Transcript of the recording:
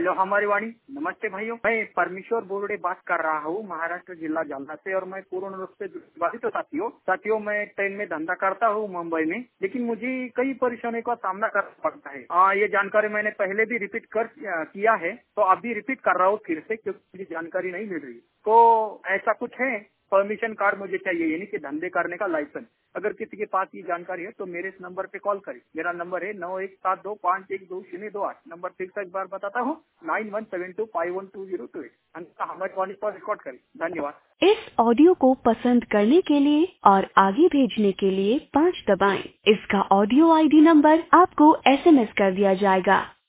Hello हमारी वाणी। नमस्ते भाइयों, मैं परमेश्वर बोर्डे बात कर रहा हूँ महाराष्ट्र जिला जालना से और मैं पूर्ण रूप से बाधित साथियों मैं ट्रेन में धंधा करता हूँ मुंबई में, लेकिन मुझे कई परेशानियों का सामना करना पड़ता है। ये जानकारी मैंने पहले भी रिपीट किया है, तो अभी रिपीट कर रहा हूँ फिर से क्योंकि मुझे जानकारी नहीं मिल रही। तो ऐसा कुछ है, परमिशन कार्ड मुझे चाहिए, यानी कि धंधे करने का लाइसेंस। अगर किसी के पास ये जानकारी है तो मेरे इस नंबर पे कॉल करें। मेरा नंबर है 9172512028। नंबर फिर से एक बार बताता हूँ, 9172512028। अन्यथा हमारे कॉल पर रिकॉर्ड करें। धन्यवाद। इस ऑडियो को पसंद करने के लिए और आगे भेजने के लिए 5 दबाएं। इसका ऑडियो आईडी नंबर आपको SMS कर दिया जाएगा।